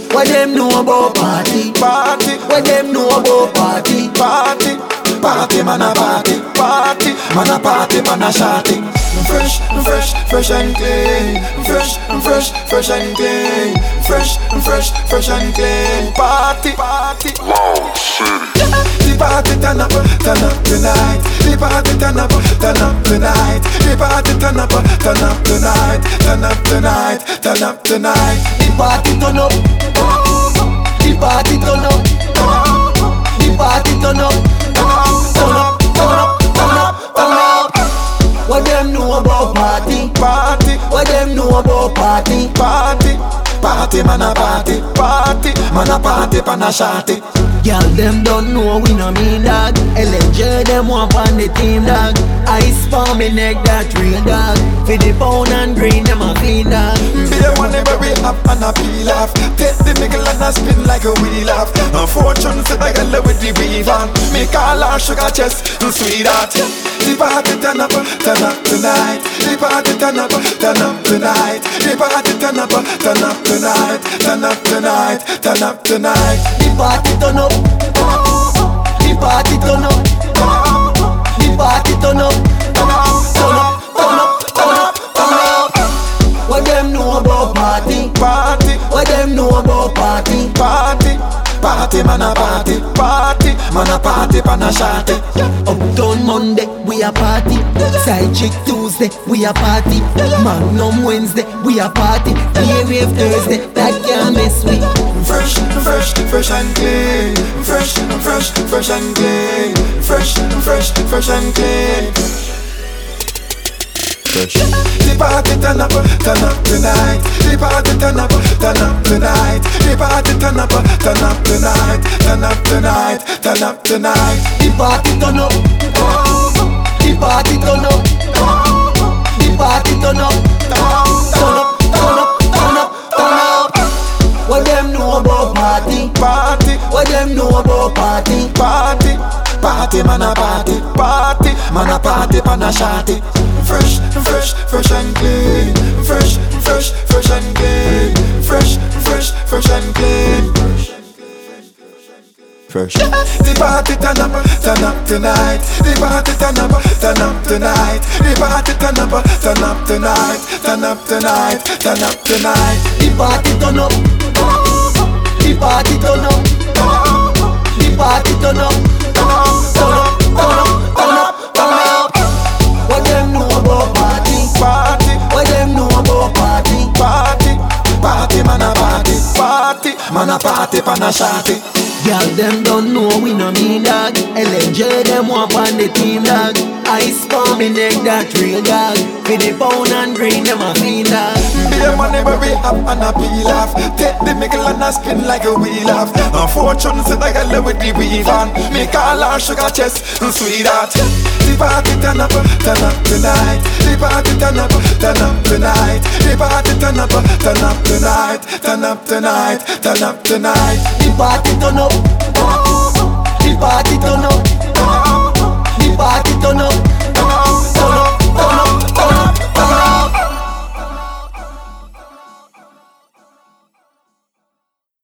What them know about party? Party, What them know about party? party, party, man a party, party, man a party, man a shawty. Fresh, fresh, fresh and clean. Fresh, fresh, fresh and clean. Fresh, fresh, fresh and clean. Party, party. Loud City. The party turn up tonight. The party turn up tonight. The party turn up tonight. Turn up tonight, turn up tonight. The party turn up. The party turn up. The party turn up. Turn up, turn up, turn up, turn up. What them know about party? Party, What them know about party? party, party, man a party, party, man a party, pan a shawty. Girl, them don't know we no mean dog. LNJ them want on the team dog. Ice for me neck that real dog. For the pound and green them a fiend dog. Be the one never we up and a peel off. Take the nickel and a spin like a wheel off. Fortune said I got love with the weave on. Me call her sugar chest, sweetheart. The party turn up tonight. The party turn up tonight. The party turn up tonight. Turn up tonight, turn up tonight. The party turn up. The party turn up. The party turn up. Turn up, turn up, turn up, turn up. What them know about party? Party, What them know about party? party, party, man a party, party, man a party, pan a shawty. Uptown Monday, we a party. Side chick Tuesday, we a party. Magnum Wednesday, we a party. Wave Thursday, that can't mess with. Fresh, fresh, fresh and clean. Fresh, fresh, fresh and clean. Fresh, fresh, fresh and clean. Fresh. The party turn up tonight. The party turn up tonight. The party turn up tonight. Turn up tonight, turn up tonight. The party turn up. The party turn up. The party turn up. Turn up, turn up, turn up, turn up. What them know about party? Party, What them know about party? party, party, man a party, party, man a party, pan a shawty. Fresh, fresh, fresh and clean. Fresh, fresh, fresh and clean. Fresh, fresh, fresh and clean. Fresh. The party turn up tonight. The party turn up tonight. The party turn up tonight. Turn up tonight, turn up tonight. The party turn up. The party turn up. The party turn up. Turn up, turn up, turn up, turn up. What them know about party? Party, What them know about party? party, party, man a party, party, man a party, pan a shawty. Girl, them don't know we no mean dog. LNJ them want on the team dog. Ice for me neck that real dog. For the pound and green them a fiend dog. Be the one never we up and a peel off. Take the nickel and a spin like a wheel off. Fortune said I got love with the weave on. Me call her sugar chest, sweetheart. The party turn up tonight. The party turn up tonight. The party turn up tonight. Turn up tonight, turn up tonight. The party turn up. The party turn up.